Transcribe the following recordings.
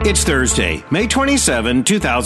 It's Thursday, May 27,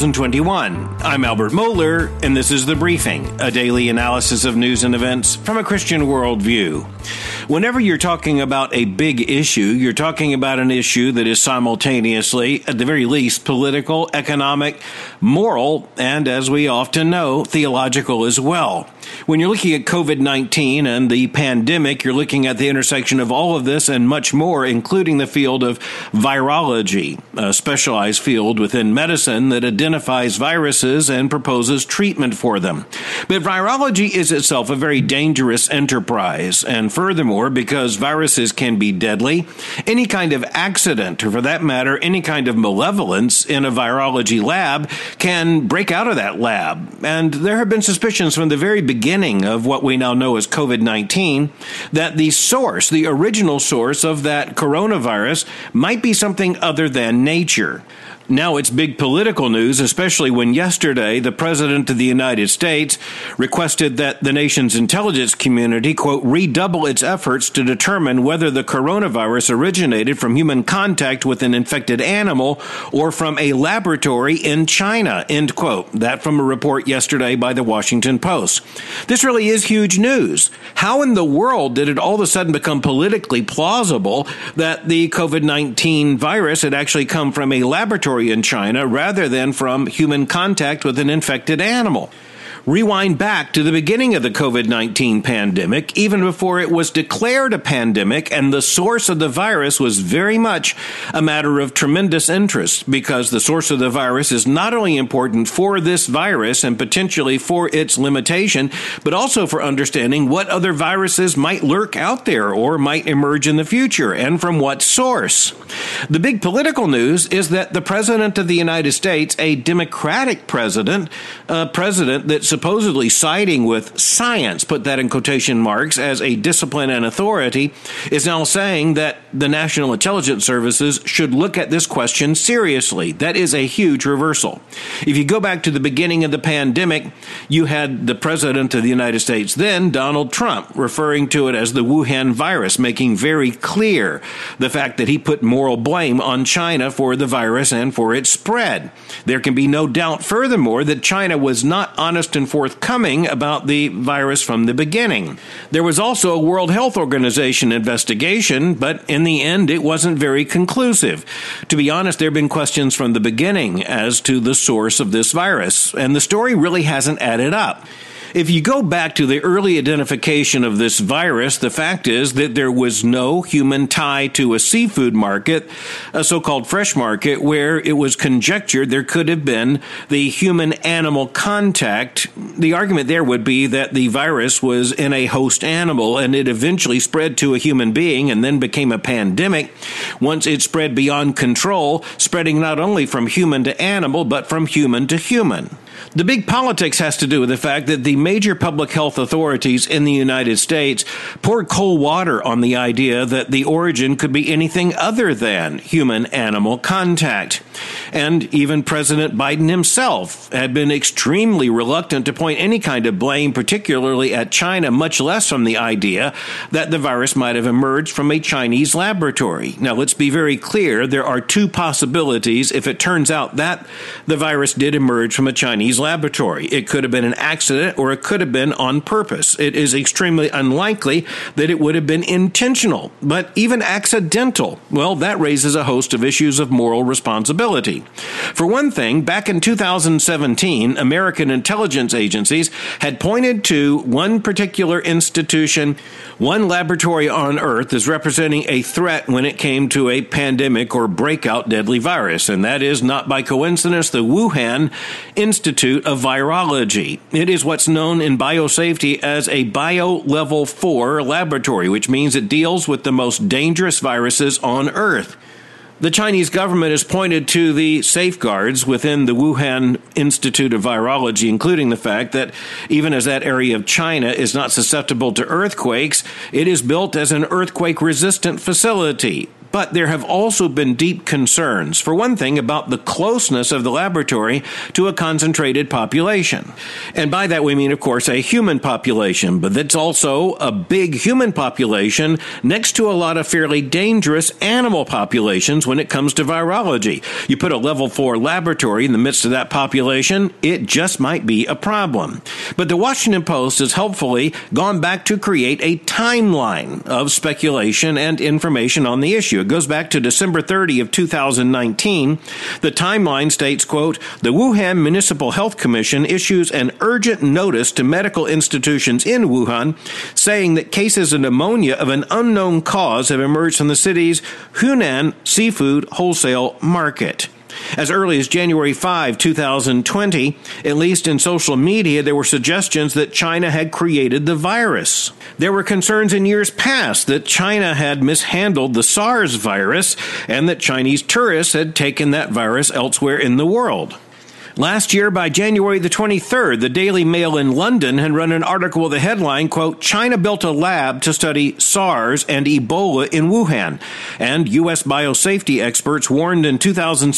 2021. I'm Albert Mohler, and this is The Briefing, a daily analysis of news and events from a Christian worldview. Whenever you're talking about a big issue, you're talking about an issue that is simultaneously, at the very least, political, economic, moral, and, as we often know, theological as well. When you're looking at COVID-19 and the pandemic, you're looking at the intersection of all of this and much more, including the field of virology, a specialized field within medicine that identifies viruses and proposes treatment for them. But virology is itself a very dangerous enterprise, and furthermore, because viruses can be deadly, any kind of accident, or for that matter, any kind of malevolence in a virology lab can break out of that lab. And there have been suspicions from the very beginning of what we now know as COVID-19 that the source, the original source of that coronavirus might be something other than nature. Now it's big political news, especially when yesterday the President of the United States requested that the nation's intelligence community, quote, redouble its efforts to determine whether the coronavirus originated from human contact with an infected animal or from a laboratory in China, end quote. That from a report yesterday by the Washington Post. This really is huge news. How in the world did it all of a sudden become politically plausible that the COVID-19 virus had actually come from a laboratory in China rather than from human contact with an infected animal? Rewind back to the beginning of the COVID-19 pandemic, even before it was declared a pandemic, and the source of the virus was very much a matter of tremendous interest, because the source of the virus is not only important for this virus and potentially for its limitation, but also for understanding what other viruses might lurk out there or might emerge in the future, and from what source. The big political news is that the President of the United States, a Democratic president, a president that supposedly siding with science, put that in quotation marks, as a discipline and authority, is now saying that the National Intelligence Services should look at this question seriously. That is a huge reversal. If you go back to the beginning of the pandemic, you had the President of the United States then, Donald Trump, referring to it as the Wuhan virus, making very clear the fact that he put moral blame on China for the virus and for its spread. There can be no doubt, furthermore, that China was not honest and forthcoming about the virus from the beginning. There was also a World Health Organization investigation, but in the end, it wasn't very conclusive. To be honest, there have been questions from the beginning as to the source of this virus, and the story really hasn't added up. If you go back to the early identification of this virus, the fact is that there was no human tie to a seafood market, a so-called fresh market, where it was conjectured there could have been the human-animal contact. The argument there would be that the virus was in a host animal and it eventually spread to a human being and then became a pandemic once it spread beyond control, spreading not only from human to animal, but from human to human. The big politics has to do with the fact that the major public health authorities in the United States poured cold water on the idea that the origin could be anything other than human-animal contact. And even President Biden himself had been extremely reluctant to point any kind of blame, particularly at China, much less from the idea that the virus might have emerged from a Chinese laboratory. Now, let's be very clear. There are two possibilities if it turns out that the virus did emerge from a Chinese laboratory. It could have been an accident or it could have been on purpose. It is extremely unlikely that it would have been intentional, but even accidental, well, that raises a host of issues of moral responsibility. For one thing, back in 2017, American intelligence agencies had pointed to one particular institution, one laboratory on Earth as representing a threat when it came to a pandemic or breakout deadly virus, and that is not by coincidence the Wuhan Institute of Virology. It is what's known in biosafety as a Bio-Level 4 laboratory, which means it deals with the most dangerous viruses on Earth. The Chinese government has pointed to the safeguards within the Wuhan Institute of Virology, including the fact that even as that area of China is not susceptible to earthquakes, it is built as an earthquake-resistant facility. But there have also been deep concerns, for one thing, about the closeness of the laboratory to a concentrated population. And by that we mean, of course, a human population, but that's also a big human population next to a lot of fairly dangerous animal populations when it comes to virology. You put a level 4 laboratory in the midst of that population, it just might be a problem. But the Washington Post has helpfully gone back to create a timeline of speculation and information on the issue. It goes back to December 30 of 2019. The timeline states, quote, "The Wuhan Municipal Health Commission issues an urgent notice to medical institutions in Wuhan saying that cases of pneumonia of an unknown cause have emerged from the city's Hunan seafood wholesale market." As early as January 5, 2020, at least in social media, there were suggestions that China had created the virus. There were concerns in years past that China had mishandled the SARS virus and that Chinese tourists had taken that virus elsewhere in the world. Last year, by January the 23rd, the Daily Mail in London had run an article with the headline, quote, "China built a lab to study SARS and Ebola in Wuhan." And U.S. biosafety experts warned in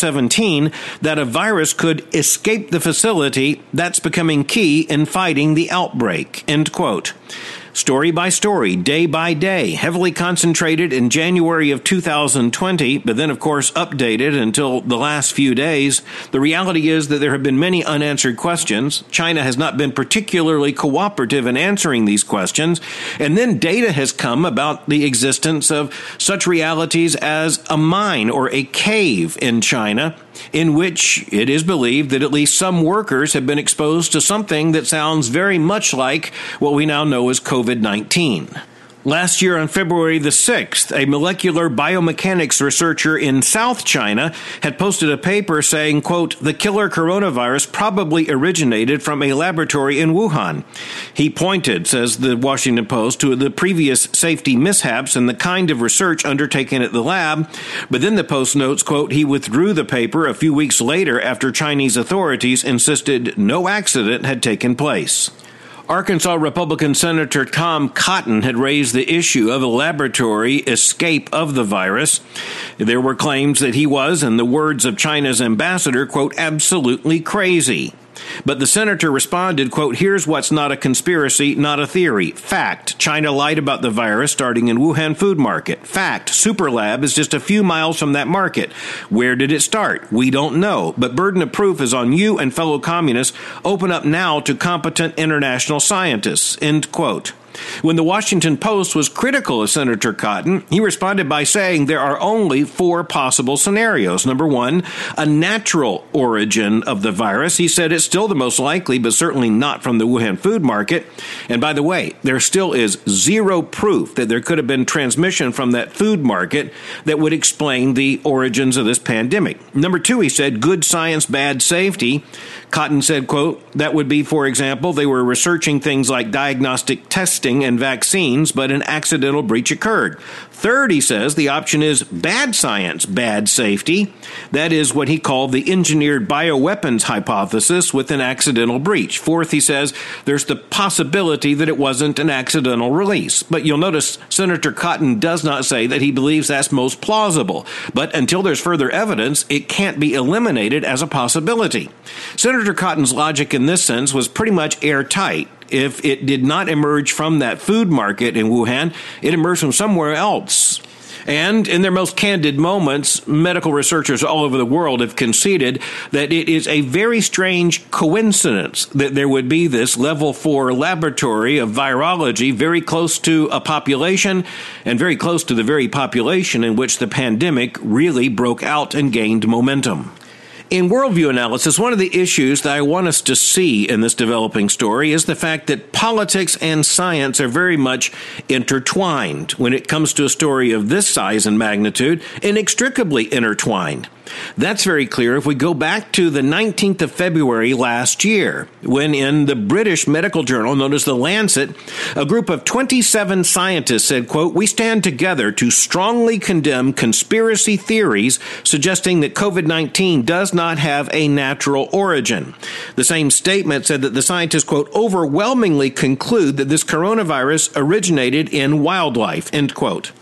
2017 that a virus could escape the facility. That's becoming key in fighting the outbreak, end quote. Story by story, day by day, heavily concentrated in January of 2020, but then, of course, updated until the last few days. The reality is that there have been many unanswered questions. China has not been particularly cooperative in answering these questions. And then data has come about the existence of such realities as a mine or a cave in China, in which it is believed that at least some workers have been exposed to something that sounds very much like what we now know as COVID-19. Last year on February the 6th, a molecular biomechanics researcher in South China had posted a paper saying, quote, "The killer coronavirus probably originated from a laboratory in Wuhan." He pointed, says the Washington Post, to the previous safety mishaps and the kind of research undertaken at the lab. But then the Post notes, quote, "He withdrew the paper a few weeks later after Chinese authorities insisted no accident had taken place." Arkansas Republican Senator Tom Cotton had raised the issue of a laboratory escape of the virus. There were claims that he was, in the words of China's ambassador, quote, "absolutely crazy." But the senator responded, quote, "Here's what's not a conspiracy, not a theory. Fact, China lied about the virus starting in Wuhan Food Market. Fact, Superlab is just a few miles from that market. Where did it start? We don't know. But burden of proof is on you and fellow communists. Open up now to competent international scientists," end quote. When the Washington Post was critical of Senator Cotton, he responded by saying there are only 4 possible scenarios. Number 1, a natural origin of the virus. He said it's still the most likely, but certainly not from the Wuhan Food Market. And by the way, there still is zero proof that there could have been transmission from that food market that would explain the origins of this pandemic. Number 2, he said, good science, bad safety. Cotton said, quote, "That would be, for example, they were researching things like diagnostic testing and vaccines, but an accidental breach occurred." Third, he says, the option is bad science, bad safety. That is what he called the engineered bioweapons hypothesis with an accidental breach. Fourth, he says, there's the possibility that it wasn't an accidental release. But you'll notice Senator Cotton does not say that he believes that's most plausible. But until there's further evidence, it can't be eliminated as a possibility. Senator Cotton's logic in this sense was pretty much airtight. If it did not emerge from that food market in Wuhan, it emerged from somewhere else. And in their most candid moments, medical researchers all over the world have conceded that it is a very strange coincidence that there would be this level 4 laboratory of virology very close to a population and very close to the very population in which the pandemic really broke out and gained momentum. In worldview analysis, one of the issues that I want us to see in this developing story is the fact that politics and science are very much intertwined. When it comes to a story of this size and magnitude, inextricably intertwined. That's very clear if we go back to the 19th of February last year, when in the British medical journal known as The Lancet, a group of 27 scientists said, quote, "We stand together to strongly condemn conspiracy theories suggesting that COVID-19 does not have a natural origin." The same statement said that the scientists, quote, "overwhelmingly conclude that this coronavirus originated in wildlife," end quote.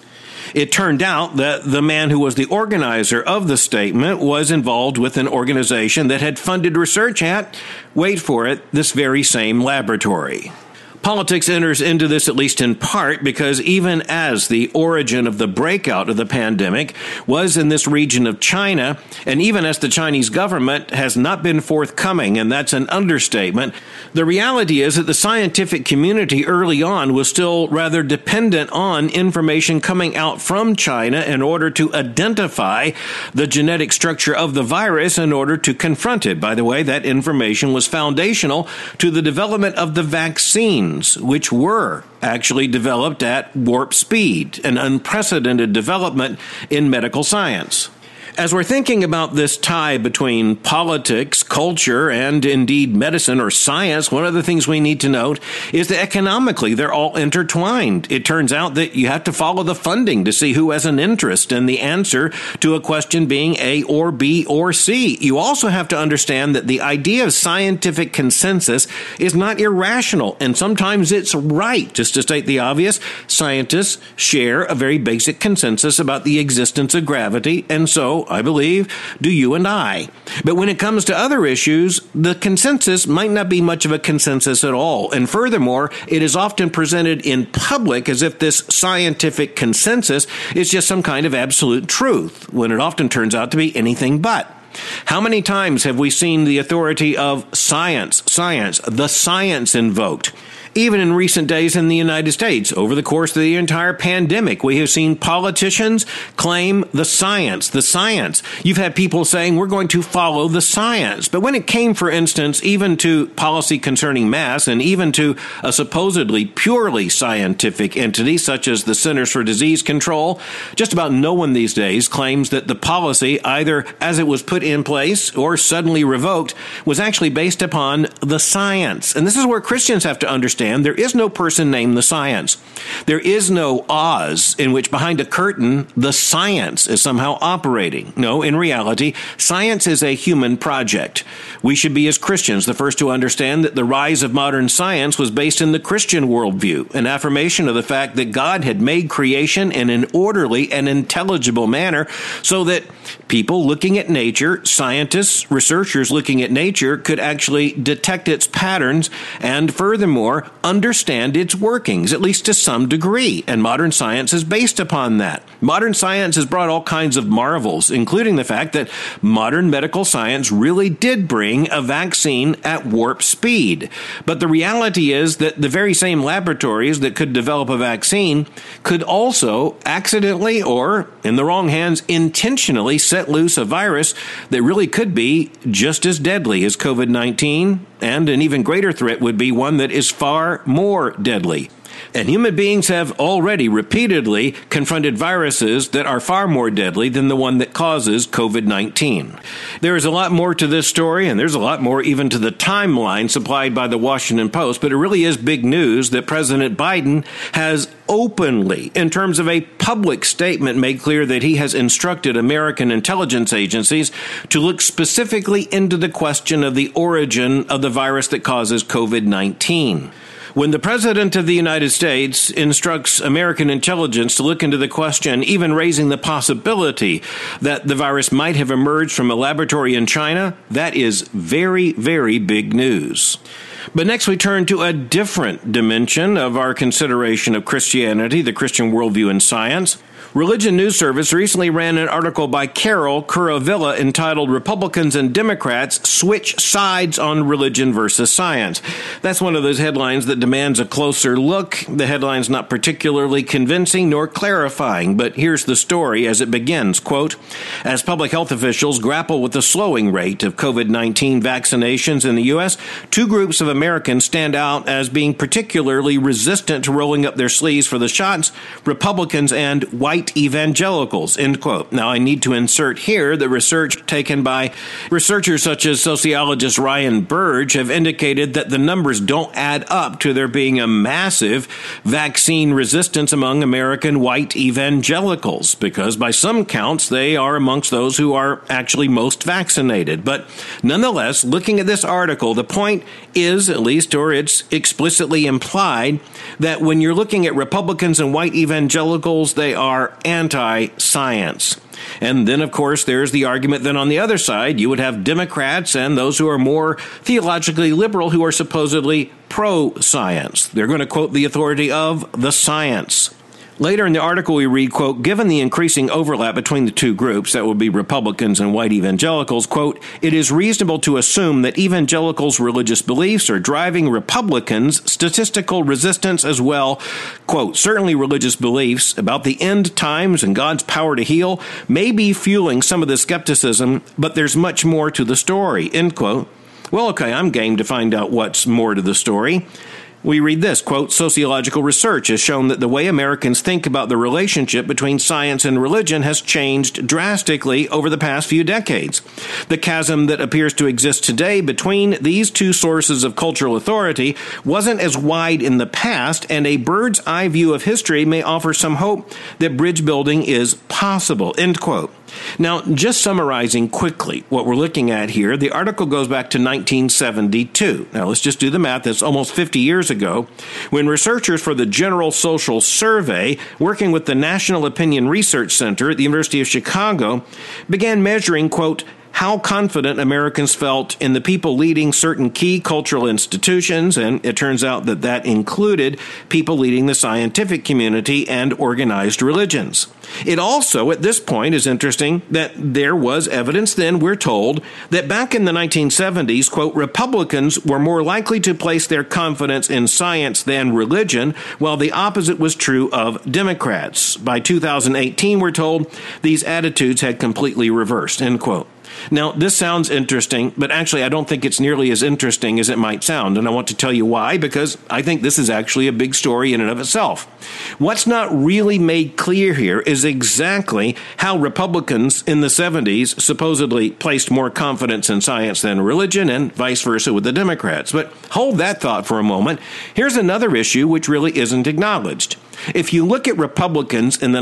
It turned out that the man who was the organizer of the statement was involved with an organization that had funded research at, wait for it, this very same laboratory. Politics enters into this, at least in part, because even as the origin of the breakout of the pandemic was in this region of China, and even as the Chinese government has not been forthcoming, and that's an understatement, the reality is that the scientific community early on was still rather dependent on information coming out from China in order to identify the genetic structure of the virus in order to confront it. By the way, that information was foundational to the development of the vaccine, which were actually developed at warp speed, an unprecedented development in medical science. As we're thinking about this tie between politics, culture, and indeed medicine or science, one of the things we need to note is that economically they're all intertwined. It turns out that you have to follow the funding to see who has an interest in the answer to a question being A or B or C. You also have to understand that the idea of scientific consensus is not irrational, and sometimes it's right. Just to state the obvious, scientists share a very basic consensus about the existence of gravity, and so I believe, do you and I. But when it comes to other issues, the consensus might not be much of a consensus at all. And furthermore, it is often presented in public as if this scientific consensus is just some kind of absolute truth, when it often turns out to be anything but. How many times have we seen the authority of science, the science invoked? Even in recent days in the United States, over the course of the entire pandemic, we have seen politicians claim the science. You've had people saying we're going to follow the science. But when it came, for instance, even to policy concerning masks and even to a supposedly purely scientific entity such as the Centers for Disease Control, just about no one these days claims that the policy, either as it was put in place or suddenly revoked, was actually based upon the science. And this is where Christians have to understand there is no person named the science. There is no Oz in which behind a curtain the science is somehow operating. No, in reality, science is a human project. We should be, as Christians, the first to understand that the rise of modern science was based in the Christian worldview, an affirmation of the fact that God had made creation in an orderly and intelligible manner so that people looking at nature, scientists, researchers looking at nature, could actually detect its patterns and furthermore understand its workings, at least to some degree. And modern science is based upon that. Modern science has brought all kinds of marvels, including the fact that modern medical science really did bring a vaccine at warp speed. But the reality is that the very same laboratories that could develop a vaccine could also accidentally or in the wrong hands intentionally set loose a virus that really could be just as deadly as COVID-19, and an even greater threat would be one that is far more deadly. And human beings have already repeatedly confronted viruses that are far more deadly than the one that causes COVID-19. There is a lot more to this story, and there's a lot more even to the timeline supplied by the Washington Post, but it really is big news that President Biden has openly, in terms of a public statement, made clear that he has instructed American intelligence agencies to look specifically into the question of the origin of the virus that causes COVID-19. When the President of the United States instructs American intelligence to look into the question, even raising the possibility that the virus might have emerged from a laboratory in China, that is very, very big news. But next we turn to a different dimension of our consideration of Christianity, the Christian worldview in science. Religion News Service recently ran an article by Carol Curavilla entitled Republicans and Democrats Switch Sides on Religion versus Science. That's one of those headlines that demands a closer look. The headline's not particularly convincing nor clarifying, but here's the story as it begins, quote, as public health officials grapple with the slowing rate of COVID-19 vaccinations in the U.S., two groups of Americans stand out as being particularly resistant to rolling up their sleeves for the shots, Republicans and white evangelicals, end quote. Now, I need to insert here the research taken by researchers such as sociologist Ryan Burge have indicated that the numbers don't add up to there being a massive vaccine resistance among American white evangelicals, because by some counts, they are amongst those who are actually most vaccinated. But nonetheless, looking at this article, the point is is, at least, or it's explicitly implied, that when you're looking at Republicans and white evangelicals, they are anti-science. And then, of course, there's the argument that on the other side, you would have Democrats and those who are more theologically liberal who are supposedly pro-science. They're going to quote the authority of the science. Later in the article, we read, quote, given the increasing overlap between the two groups, that would be Republicans and white evangelicals, quote, it is reasonable to assume that evangelicals' religious beliefs are driving Republicans' statistical resistance as well. Quote, certainly religious beliefs about the end times and God's power to heal may be fueling some of the skepticism, but there's much more to the story, end quote. Well, okay, I'm game to find out what's more to the story. We read this, quote, sociological research has shown that the way Americans think about the relationship between science and religion has changed drastically over the past few decades. The chasm that appears to exist today between these two sources of cultural authority wasn't as wide in the past, and a bird's eye view of history may offer some hope that bridge building is possible, end quote. Now, just summarizing quickly what we're looking at here, the article goes back to 1972. Now, let's just do the math. That's almost 50 years ago, when researchers for the General Social Survey, working with the National Opinion Research Center at the University of Chicago, began measuring, quote, how confident Americans felt in the people leading certain key cultural institutions, and it turns out that that included people leading the scientific community and organized religions. It also, at this point, is interesting that there was evidence then, we're told, that back in the 1970s, quote, Republicans were more likely to place their confidence in science than religion, while the opposite was true of Democrats. By 2018, we're told, these attitudes had completely reversed, end quote. Now, this sounds interesting, but actually I don't think it's nearly as interesting as it might sound, and I want to tell you why, because I think this is actually a big story in and of itself. What's not really made clear here is exactly how Republicans in the 70s supposedly placed more confidence in science than religion, and vice versa with the Democrats. But hold that thought for a moment. Here's another issue which really isn't acknowledged. If you look at Republicans in the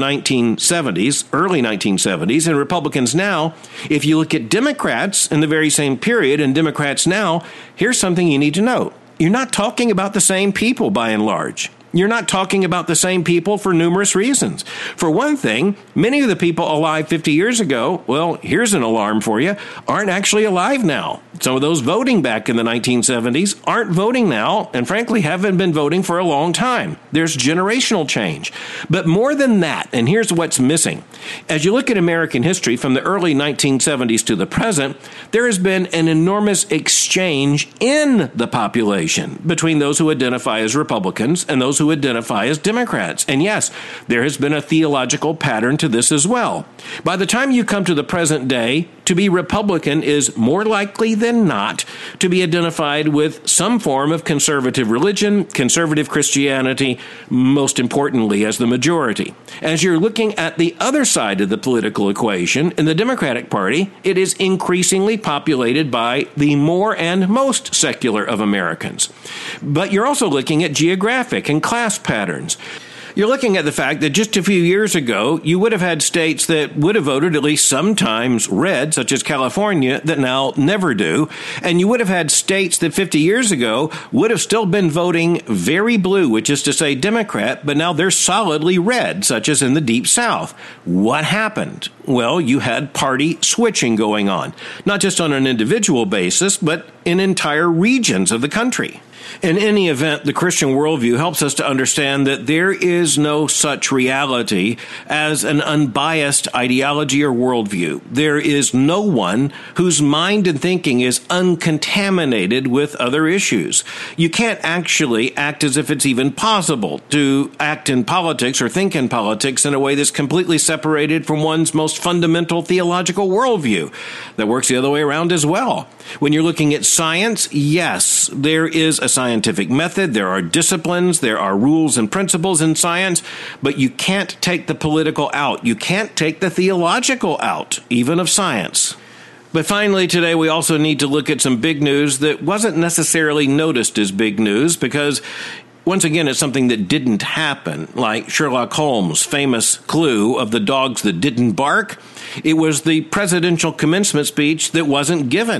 1970s, early 1970s, and Republicans now, if you look at Democrats in the very same period and Democrats now, here's something you need to note. You're not talking about the same people by and large. You're not talking about the same people for numerous reasons. For one thing, many of the people alive 50 years ago, well, here's an alarm for you, aren't actually alive now. Some of those voting back in the 1970s aren't voting now, and frankly haven't been voting for a long time. There's generational change. But more than that, and here's what's missing. As you look at American history from the early 1970s to the present, there has been an enormous exchange in the population between those who identify as Republicans and those who identify as Democrats. And yes, there has been a theological pattern to this as well. By the time you come to the present day, to be Republican is more likely than not to be identified with some form of conservative religion, conservative Christianity, most importantly as the majority. As you're looking at the other side of the political equation, in the Democratic Party, it is increasingly populated by the more and most secular of Americans. But you're also looking at geographic and class patterns. You're looking at the fact that just a few years ago, you would have had states that would have voted at least sometimes red, such as California, that now never do. And you would have had states that 50 years ago would have still been voting very blue, which is to say Democrat, but now they're solidly red, such as in the Deep South. What happened? Well, you had party switching going on, not just on an individual basis, but in entire regions of the country. In any event, the Christian worldview helps us to understand that there is no such reality as an unbiased ideology or worldview. There is no one whose mind and thinking is uncontaminated with other issues. You can't actually act as if it's even possible to act in politics or think in politics in a way that's completely separated from one's most fundamental theological worldview. That works the other way around as well. When you're looking at science, yes, there is a scientific method, there are disciplines, there are rules and principles in science, but you can't take the political out. You can't take the theological out, even of science. But finally, today we also need to look at some big news that wasn't necessarily noticed as big news because, once again, it's something that didn't happen, like Sherlock Holmes' famous clue of the dogs that didn't bark. It was the presidential commencement speech that wasn't given.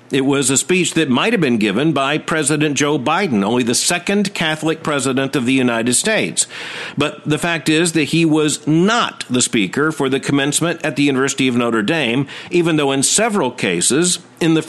It was a speech that might have been given by President Joe Biden, only the second Catholic president of the United States. But the fact is that he was not the speaker for the commencement at the University of Notre Dame, even though in several cases, in the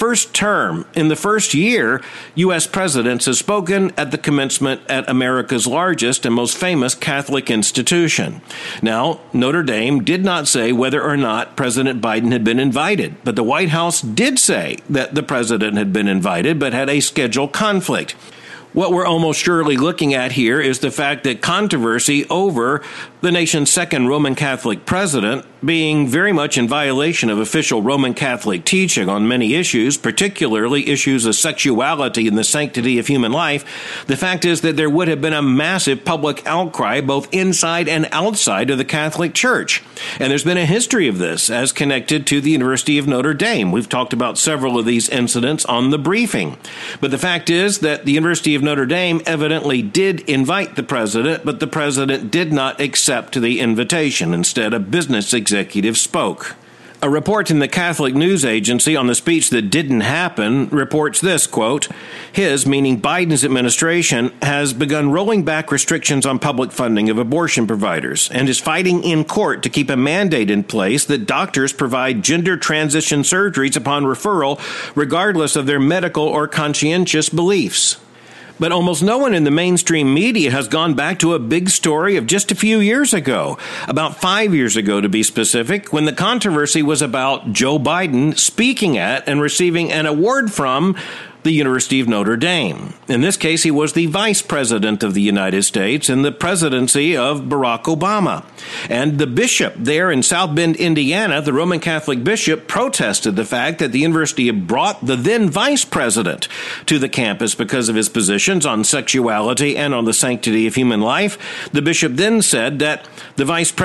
first year, U.S. presidents have spoken at the commencement at America's largest and most famous Catholic institution. Now, Notre Dame did not say whether or not President Biden had been invited, but the White House did say that the president had been invited but had a schedule conflict. What we're almost surely looking at here is the fact that controversy over the nation's second Roman Catholic president being very much in violation of official Roman Catholic teaching on many issues, particularly issues of sexuality and the sanctity of human life. The fact is that there would have been a massive public outcry both inside and outside of the Catholic Church. And there's been a history of this as connected to the University of Notre Dame. We've talked about several of these incidents on the briefing. But the fact is that the University of Notre Dame evidently did invite the president, but the president did not accept the invitation. Instead, a business executive spoke. A report in the Catholic News Agency on the speech that didn't happen reports this, quote, his, meaning Biden's administration, has begun rolling back restrictions on public funding of abortion providers and is fighting in court to keep a mandate in place that doctors provide gender transition surgeries upon referral, regardless of their medical or conscientious beliefs. But almost no one in the mainstream media has gone back to a big story of just a few years ago, about 5 years ago to be specific, when the controversy was about Joe Biden speaking at and receiving an award from the University of Notre Dame. In this case, he was the vice president of the United States in the presidency of Barack Obama. And the bishop there in South Bend, Indiana, the Roman Catholic bishop, protested the fact that the university had brought the then vice president to the campus because of his positions on sexuality and on the sanctity of human life. The bishop then said that the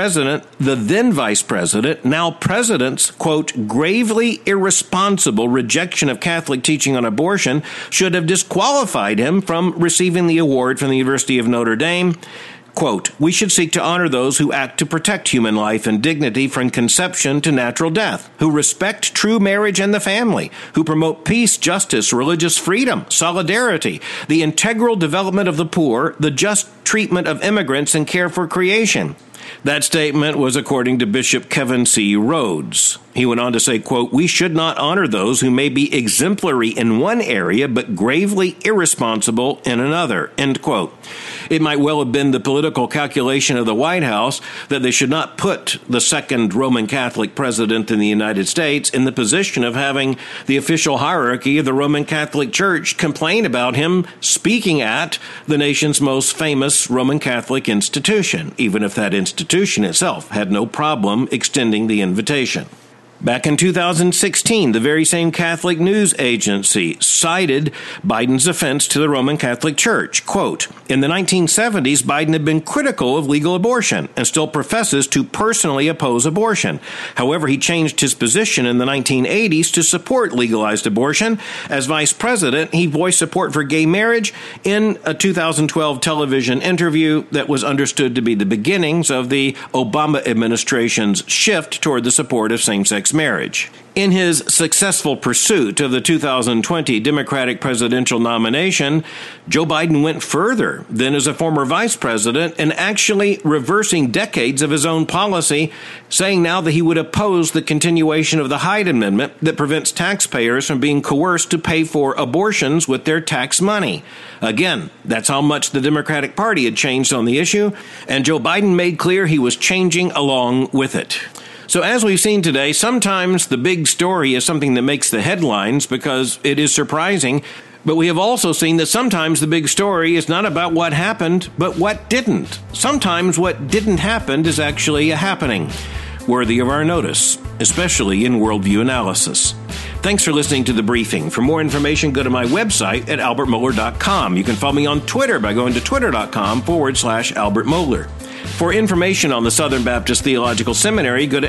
then vice president, now president's, quote, gravely irresponsible rejection of Catholic teaching on abortion should have disqualified him from receiving the award from the University of Notre Dame. Quote, we should seek to honor those who act to protect human life and dignity from conception to natural death, who respect true marriage and the family, who promote peace, justice, religious freedom, solidarity, the integral development of the poor, the just treatment of immigrants, and care for creation. That statement was according to Bishop Kevin C. Rhodes. He went on to say, quote, we should not honor those who may be exemplary in one area but gravely irresponsible in another, end quote. It might well have been the political calculation of the White House that they should not put the second Roman Catholic president in the United States in the position of having the official hierarchy of the Roman Catholic Church complain about him speaking at the nation's most famous Roman Catholic institution, even if that institution itself had no problem extending the invitation. Back in 2016, the very same Catholic News Agency cited Biden's offense to the Roman Catholic Church. Quote, in the 1970s, Biden had been critical of legal abortion and still professes to personally oppose abortion. However, he changed his position in the 1980s to support legalized abortion. As vice president, he voiced support for gay marriage in a 2012 television interview that was understood to be the beginnings of the Obama administration's shift toward the support of same-sex marriage. In his successful pursuit of the 2020 Democratic presidential nomination, Joe Biden went further than as a former vice president and actually reversing decades of his own policy, saying now that he would oppose the continuation of the Hyde Amendment that prevents taxpayers from being coerced to pay for abortions with their tax money. Again, that's how much the Democratic Party had changed on the issue, and Joe Biden made clear he was changing along with it. So as we've seen today, sometimes the big story is something that makes the headlines because it is surprising. But we have also seen that sometimes the big story is not about what happened, but what didn't. Sometimes what didn't happen is actually a happening, worthy of our notice, especially in worldview analysis. Thanks for listening to The Briefing. For more information, go to my website at albertmohler.com. You can follow me on Twitter by going to twitter.com/Albert Mohler. For information on the Southern Baptist Theological Seminary, go to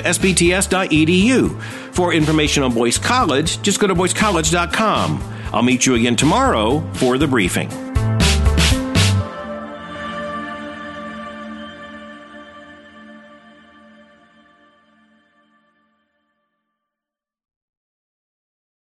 sbts.edu. For information on Boyce College, just go to boycecollege.com. I'll meet you again tomorrow for The Briefing.